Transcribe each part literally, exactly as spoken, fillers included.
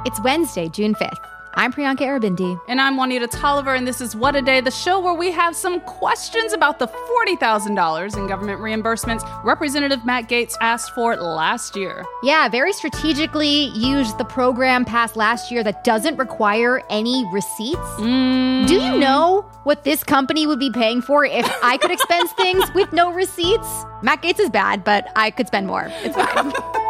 It's Wednesday, June fifth. I'm Priyanka Aribindi. And I'm Juanita Tolliver, and this is What a Day, the show where we have some questions about the forty thousand dollars in government reimbursements Representative Matt Gaetz asked for last year. Yeah, very strategically used the program passed last year that doesn't require any receipts. Mm. Do you know what this company would be paying for if I could expense things with no receipts? Matt Gaetz is bad, but I could spend more. It's fine.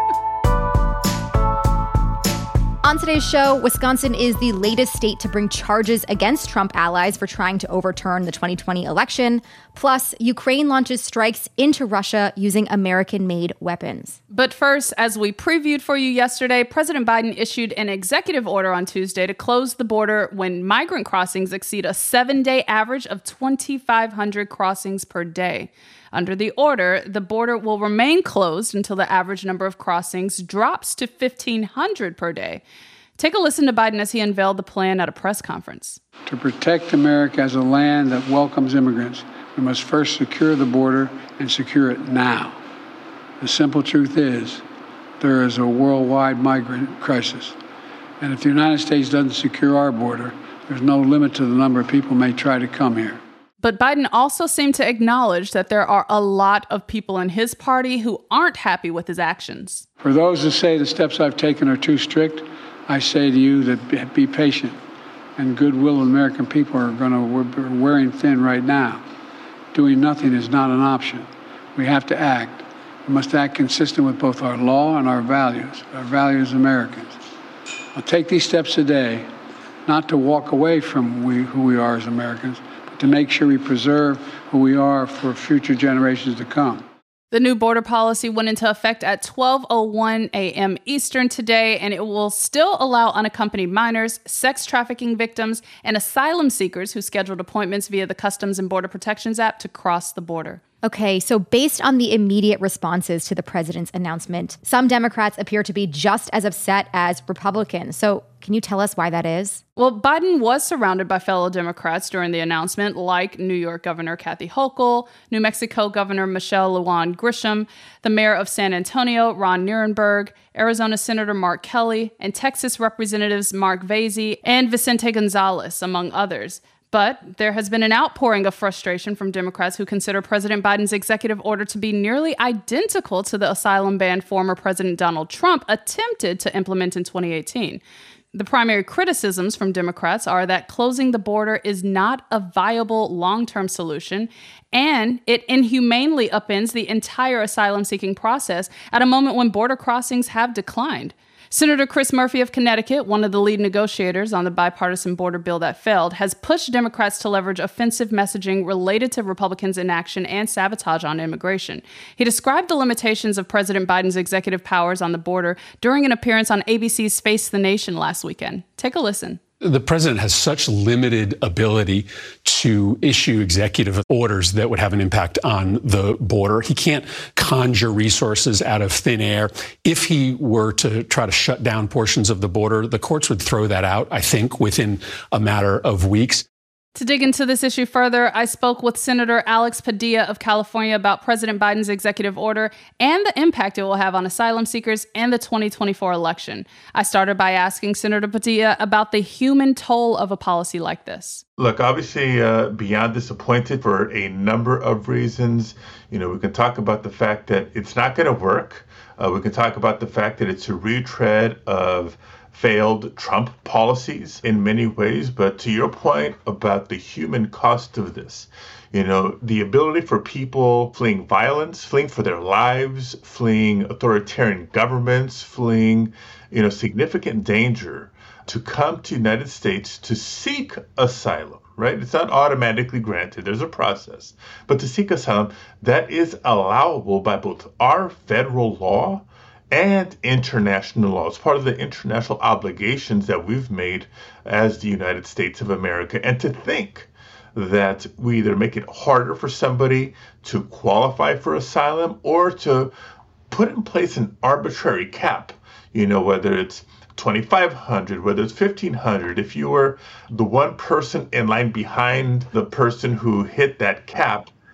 On today's show, Wisconsin is the latest state to bring charges against Trump allies for trying to overturn the twenty twenty election. Plus, Ukraine launches strikes into Russia using American-made weapons. But first, as we previewed for you yesterday, President Biden issued an executive order on Tuesday to close the border when migrant crossings exceed a seven-day average of twenty-five hundred crossings per day. Under the order, the border will remain closed until the average number of crossings drops to fifteen hundred per day. Take a listen to Biden as he unveiled the plan at a press conference. To protect America as a land that welcomes immigrants, we must first secure the border and secure it now. The simple truth is, there is a worldwide migrant crisis. And if the United States doesn't secure our border, there's no limit to the number of people who may try to come here. But Biden also seemed to acknowledge that there are a lot of people in his party who aren't happy with his actions. For those who say the steps I've taken are too strict, I say to you that be patient, and goodwill of American people are going to we're wearing thin right now. Doing nothing is not an option. We have to act. We must act consistent with both our law and our values, our values as Americans. I'll take these steps today, not to walk away from we, who we are as Americans, to make sure we preserve who we are for future generations to come. The new border policy went into effect at twelve oh one a.m. Eastern today, and it will still allow unaccompanied minors, sex trafficking victims, and asylum seekers who scheduled appointments via the Customs and Border Protections app to cross the border. Okay, so based on the immediate responses to the president's announcement, some Democrats appear to be just as upset as Republicans. So can you tell us why that is? Well, Biden was surrounded by fellow Democrats during the announcement, like New York Governor Kathy Hochul, New Mexico Governor Michelle Lujan Grisham, the mayor of San Antonio, Ron Nirenberg, Arizona Senator Mark Kelly, and Texas Representatives Mark Vasey and Vicente Gonzalez, among others. But there has been an outpouring of frustration from Democrats who consider President Biden's executive order to be nearly identical to the asylum ban former President Donald Trump attempted to implement in twenty eighteen. The primary criticisms from Democrats are that closing the border is not a viable long-term solution, and it inhumanely upends the entire asylum-seeking process at a moment when border crossings have declined. Senator Chris Murphy of Connecticut, one of the lead negotiators on the bipartisan border bill that failed, has pushed Democrats to leverage offensive messaging related to Republicans' inaction and sabotage on immigration. He described the limitations of President Biden's executive powers on the border during an appearance on A B C's Face the Nation last weekend. Take a listen. The president has such limited ability to issue executive orders that would have an impact on the border. He can't conjure resources out of thin air. If he were to try to shut down portions of the border, the courts would throw that out, I think, within a matter of weeks. To dig into this issue further, I spoke with Senator Alex Padilla of California about President Biden's executive order and the impact it will have on asylum seekers and the twenty twenty-four election. I started by asking Senator Padilla about the human toll of a policy like this. Look, obviously, uh, beyond disappointed for a number of reasons. You know, we can talk about the fact that it's not going to work. Uh, we can talk about the fact that it's a retread of failed Trump policies in many ways. But to your point about the human cost of this, you know, the ability for people fleeing violence, fleeing for their lives, fleeing authoritarian governments, fleeing, you know, significant danger to come to the United States to seek asylum, right? It's not automatically granted. There's a process. But to seek asylum, that is allowable by both our federal law and international law. It's part of the international obligations that we've made as the United States of America. And to think that we either make it harder for somebody to qualify for asylum or to put in place an arbitrary cap, you know, whether it's twenty-five hundred, whether it's fifteen hundred, if you were the one person in line behind the person who hit that cap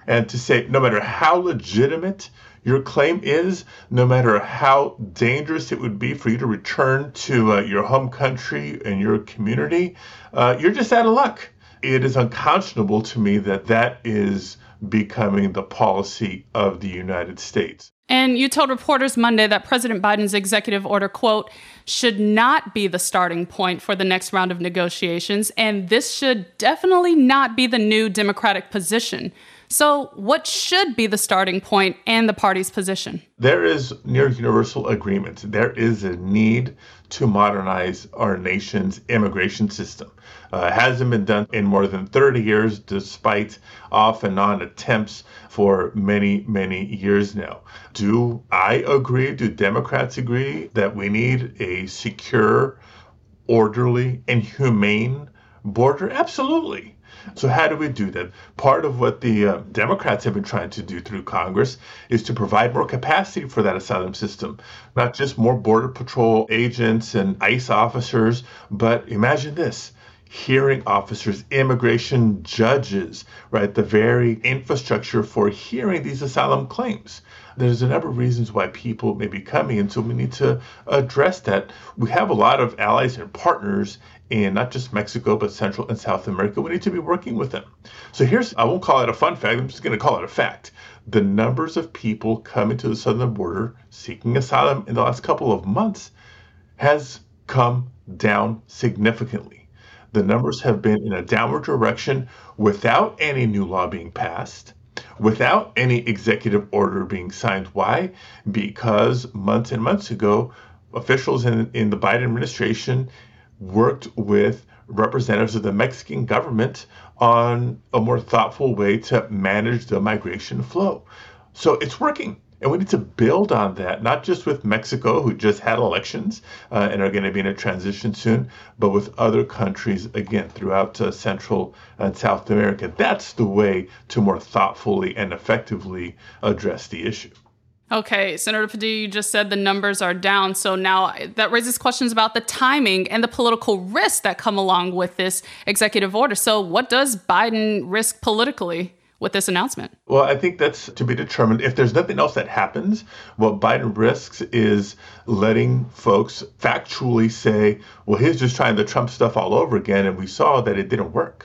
and to say no matter how legitimate your claim is, no matter how dangerous it would be for you to return to uh, your home country and your community, uh, you're just out of luck. It is unconscionable to me that that is becoming the policy of the United States. And you told reporters Monday that President Biden's executive order, quote, should not be the starting point for the next round of negotiations, and this should definitely not be the new Democratic position. So what should be the starting point and the party's position? There is near universal agreement. There is a need to modernize our nation's immigration system. Uh, it hasn't been done in more than thirty years, despite off and on attempts for many, many years now. Do I agree? Do Democrats agree that we need a secure, orderly, and humane border? Absolutely. So how do we do that? Part of what the uh, Democrats have been trying to do through Congress is to provide more capacity for that asylum system, not just more Border Patrol agents and ICE officers, but imagine this, hearing officers, immigration judges, right? The very infrastructure for hearing these asylum claims. There's a number of reasons why people may be coming, and so we need to address that. We have a lot of allies and partners in not just Mexico, but Central and South America. We need to be working with them. So here's, I won't call it a fun fact, I'm just going to call it a fact. The numbers of people coming to the southern border seeking asylum in the last couple of months has come down significantly. The numbers have been in a downward direction without any new law being passed, without any executive order being signed. Why? Because months and months ago, officials in, in the Biden administration worked with representatives of the Mexican government on a more thoughtful way to manage the migration flow. So it's working. And we need to build on that, not just with Mexico, who just had elections uh, and are going to be in a transition soon, but with other countries, again, throughout uh, Central and South America. That's the way to more thoughtfully and effectively address the issue. Okay, Senator Padilla, you just said the numbers are down. So now that raises questions about the timing and the political risks that come along with this executive order. So what does Biden risk politically with this announcement? Well, I think that's to be determined. If there's nothing else that happens, what Biden risks is letting folks factually say, well, he's just trying the Trump stuff all over again, and we saw that it didn't work.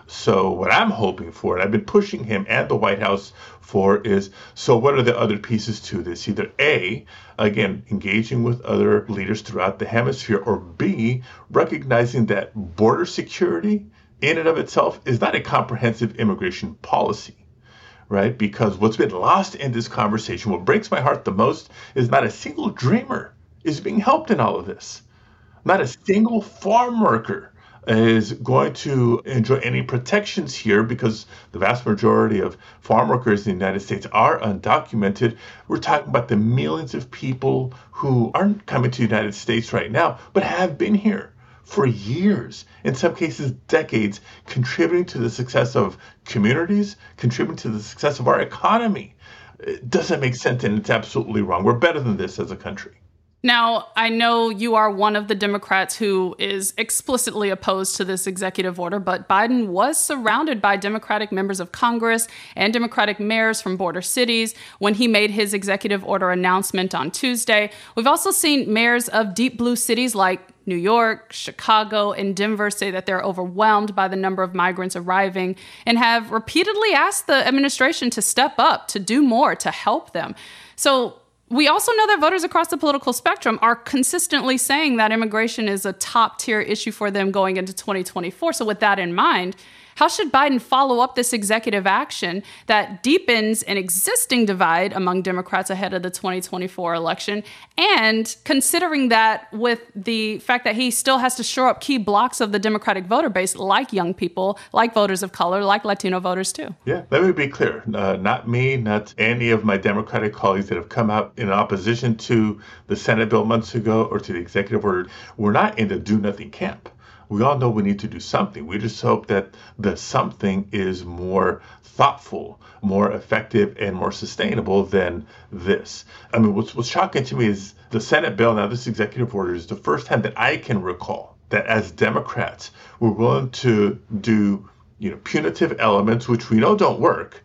So what I'm hoping for, and I've been pushing him and the White House for, is, so what are the other pieces to this? Either A, again, engaging with other leaders throughout the hemisphere, or B, recognizing that border security in and of itself is not a comprehensive immigration policy, right? Because what's been lost in this conversation, what breaks my heart the most, is not a single dreamer is being helped in all of this. Not a single farm worker is going to enjoy any protections here, because the vast majority of farm workers in the United States are undocumented. We're talking about the millions of people who aren't coming to the United States right now, but have been here for years, in some cases decades, contributing to the success of communities, contributing to the success of our economy. It doesn't make sense, and it's absolutely wrong. We're better than this as a country. Now, I know you are one of the Democrats who is explicitly opposed to this executive order, but Biden was surrounded by Democratic members of Congress and Democratic mayors from border cities when he made his executive order announcement on Tuesday. We've also seen mayors of deep blue cities like New York, Chicago, and Denver say that they're overwhelmed by the number of migrants arriving and have repeatedly asked the administration to step up, to do more, to help them. So we also know that voters across the political spectrum are consistently saying that immigration is a top tier issue for them going into twenty twenty-four. So with that in mind, how should Biden follow up this executive action that deepens an existing divide among Democrats ahead of the twenty twenty-four election? And considering that with the fact that he still has to shore up key blocks of the Democratic voter base, like young people, like voters of color, like Latino voters too. Yeah, let me be clear. Uh, not me, not any of my Democratic colleagues that have come out in opposition to the Senate bill months ago or to the executive order. We're not in the do-nothing camp. We all know we need to do something. We just hope that the something is more thoughtful, more effective, and more sustainable than this. I mean, what's, what's shocking to me is the Senate bill, now this executive order, is the first time that I can recall that as Democrats, we're willing to do, you know, punitive elements, which we know don't work,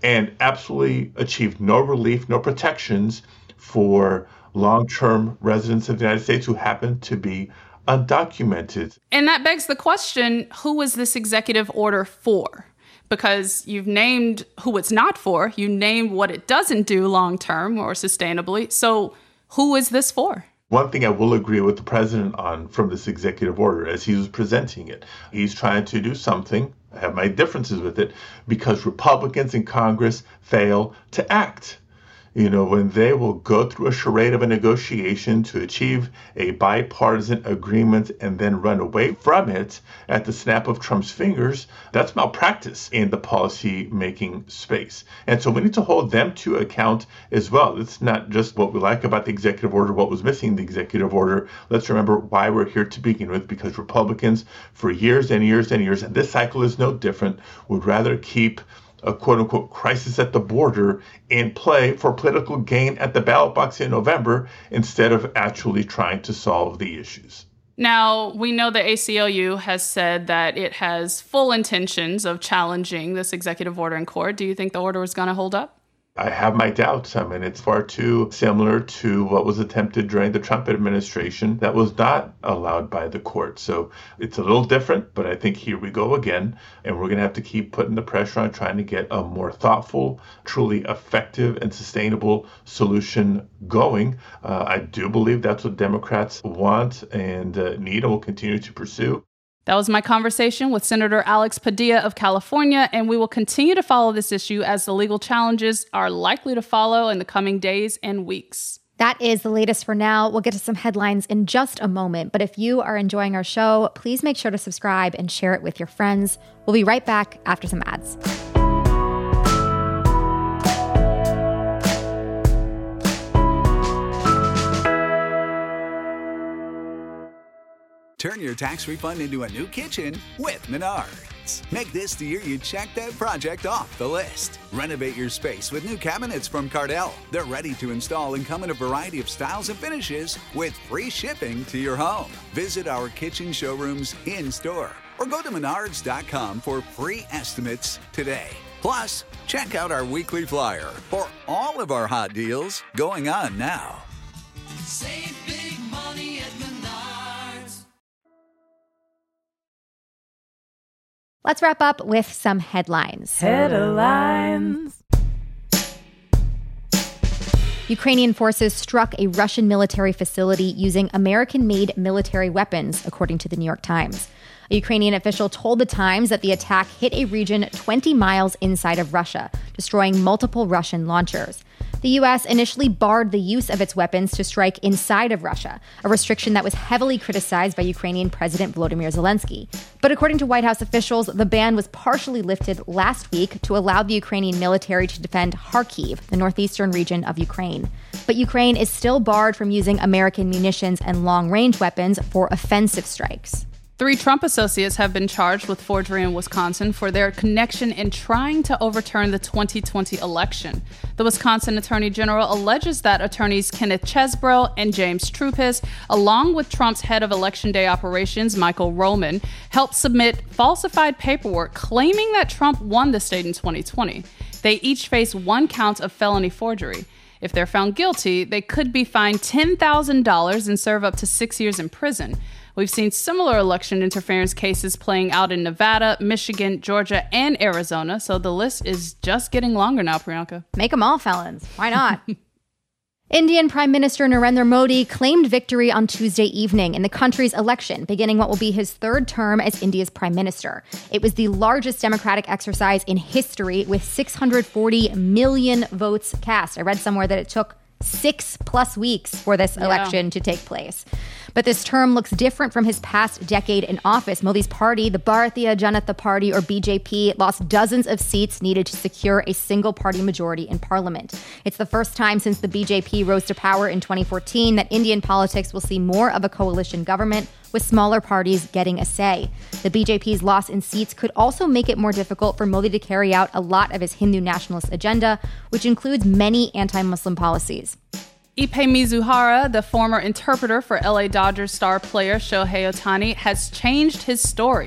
and absolutely achieved no relief, no protections for long-term residents of the United States who happen to be undocumented. And that begs the question, who was this executive order for? Because you've named who it's not for. You named what it doesn't do long-term or sustainably. So who is this for? One thing I will agree with the president on from this executive order as he was presenting it, he's trying to do something, I have my differences with it, because Republicans in Congress fail to act. You know, when they will go through a charade of a negotiation to achieve a bipartisan agreement and then run away from it at the snap of Trump's fingers, that's malpractice in the policy-making space. And so we need to hold them to account as well. It's not just what we like about the executive order, what was missing in the executive order. Let's remember why we're here to begin with, because Republicans for years and years and years, and this cycle is no different, would rather keep a quote-unquote crisis at the border in play for political gain at the ballot box in November instead of actually trying to solve the issues. Now, we know the A C L U has said that it has full intentions of challenging this executive order in court. Do you think the order is going to hold up? I have my doubts. I mean, it's far too similar to what was attempted during the Trump administration that was not allowed by the court. So it's a little different, but I think here we go again. And we're going to have to keep putting the pressure on trying to get a more thoughtful, truly effective and sustainable solution going. Uh, I do believe that's what Democrats want and uh, need and will continue to pursue. That was my conversation with Senator Alex Padilla of California, and we will continue to follow this issue as the legal challenges are likely to follow in the coming days and weeks. That is the latest for now. We'll get to some headlines in just a moment, but if you are enjoying our show, please make sure to subscribe and share it with your friends. We'll be right back after some ads. Turn your tax refund into a new kitchen with Menards. Make this the year you check that project off the list. Renovate your space with new cabinets from Cardell. They're ready to install and come in a variety of styles and finishes with free shipping to your home. Visit our kitchen showrooms in-store or go to menards dot com for free estimates today. Plus, check out our weekly flyer for all of our hot deals going on now. Save big money at Menards. Let's wrap up with some headlines. Headlines. Ukrainian forces struck a Russian military facility using American-made military weapons, according to the New York Times. A Ukrainian official told the Times that the attack hit a region twenty miles inside of Russia, destroying multiple Russian launchers. The U S initially barred the use of its weapons to strike inside of Russia, a restriction that was heavily criticized by Ukrainian President Volodymyr Zelensky. But according to White House officials, the ban was partially lifted last week to allow the Ukrainian military to defend Kharkiv, the northeastern region of Ukraine. But Ukraine is still barred from using American munitions and long-range weapons for offensive strikes. Three Trump associates have been charged with forgery in Wisconsin for their connection in trying to overturn the twenty twenty election. The Wisconsin Attorney General alleges that attorneys Kenneth Chesbro and James Trupis, along with Trump's head of Election Day operations, Michael Roman, helped submit falsified paperwork claiming that Trump won the state in twenty twenty. They each face one count of felony forgery. If they're found guilty, they could be fined ten thousand dollars and serve up to six years in prison. We've seen similar election interference cases playing out in Nevada, Michigan, Georgia, and Arizona, so the list is just getting longer now, Priyanka. Make them all felons. Why not? Indian Prime Minister Narendra Modi claimed victory on Tuesday evening in the country's election, beginning what will be his third term as India's prime minister. It was the largest democratic exercise in history, with six hundred forty million votes cast. I read somewhere that it took six plus weeks for this Yeah. election to take place. But this term looks different from his past decade in office. Modi's party, the Bharatiya Janata Party, or B J P, lost dozens of seats needed to secure a single-party majority in parliament. It's the first time since the B J P rose to power in twenty fourteen that Indian politics will see more of a coalition government, with smaller parties getting a say. The B J P's loss in seats could also make it more difficult for Modi to carry out a lot of his Hindu nationalist agenda, which includes many anti-Muslim policies. Ippei Mizuhara, the former interpreter for L A Dodgers star player Shohei Ohtani, has changed his story.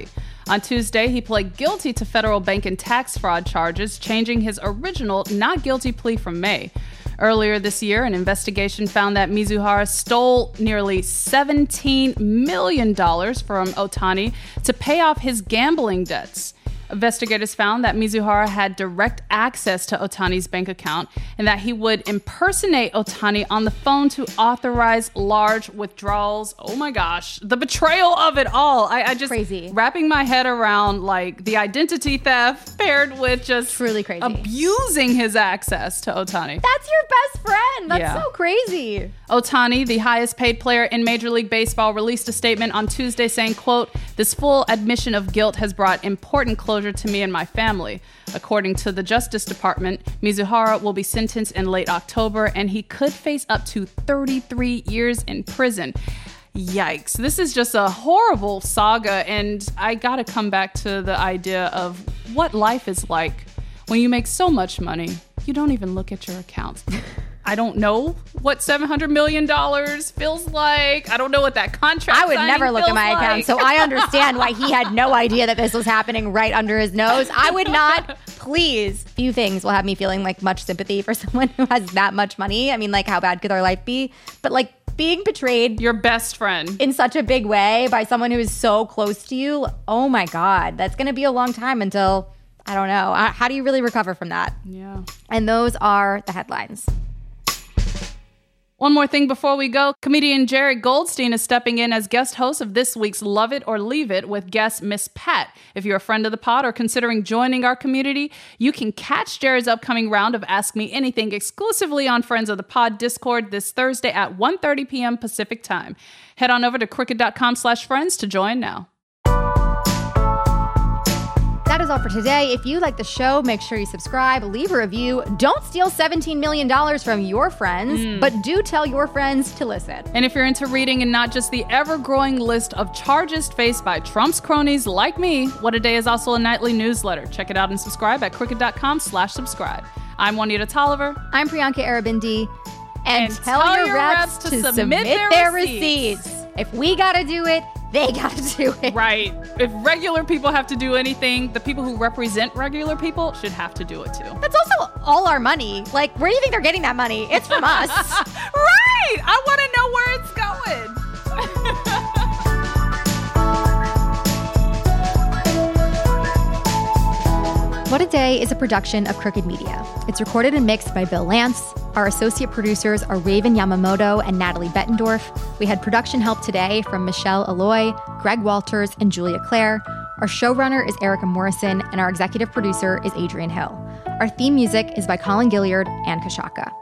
On Tuesday, he pled guilty to federal bank and tax fraud charges, changing his original not guilty plea from May. Earlier this year, an investigation found that Mizuhara stole nearly seventeen million dollars from Otani to pay off his gambling debts. Investigators found that Mizuhara had direct access to Otani's bank account and that he would impersonate Otani on the phone to authorize large withdrawals. Oh my gosh, the betrayal of it all. I, I just crazy. Wrapping my head around like the identity theft paired with just truly crazy abusing his access to Otani. That's your best friend. That's Yeah. so crazy. Otani, the highest paid player in Major League Baseball, released a statement on Tuesday saying, quote, "This full admission of guilt has brought important closure to me and my family. According to the Justice Department, Mizuhara will be sentenced in late October and he could face up to thirty-three years in prison." Yikes. This is just a horrible saga, and I gotta come back to the idea of what life is like when you make so much money, you don't even look at your accounts. I don't know what seven hundred million dollars feels like. I don't know what that contract I would signing never look at feels my like. account, so I understand why he had no idea that this was happening right under his nose. I would not, please. Few things will have me feeling like much sympathy for someone who has that much money. I mean, like, how bad could their life be? But like being betrayed, Your best friend. in such a big way by someone who is so close to you, oh my God, that's going to be a long time until, I don't know. Uh, How do you really recover from that? Yeah. And those are the headlines. One more thing before we go. Comedian Jared Goldstein is stepping in as guest host of this week's Love It or Leave It with guest Miss Pat. If you're a friend of the pod or considering joining our community, you can catch Jared's upcoming round of Ask Me Anything exclusively on Friends of the Pod Discord this Thursday at one thirty p.m. Pacific Time. Head on over to crooked.com slash friends to join now. That is all for today. If you like the show, make sure you subscribe, leave a review. Don't steal seventeen million dollars from your friends, Mm. but do tell your friends to listen. And if you're into reading and not just the ever-growing list of charges faced by Trump's cronies like me, What A Day is also a nightly newsletter. Check it out and subscribe at crooked.com slash subscribe. I'm Juanita Tolliver. I'm Priyanka Arabindi. And, And tell, tell your, your reps, reps to, to submit, submit their, their receipts. receipts. If we gotta do it, they gotta do it. Right. If regular people have to do anything, the people who represent regular people should have to do it too. That's also all our money. Like, where do you think they're getting that money? It's from us. Right! I want to know where it's going. What a Day is a production of Crooked Media. It's recorded and mixed by Bill Lance. Our associate producers are Raven Yamamoto and Natalie Bettendorf. We had production help today from Michelle Alloy, Greg Walters, and Julia Clare. Our showrunner is Erica Morrison, and our executive producer is Adrian Hill. Our theme music is by Colin Gilliard and Kashaka.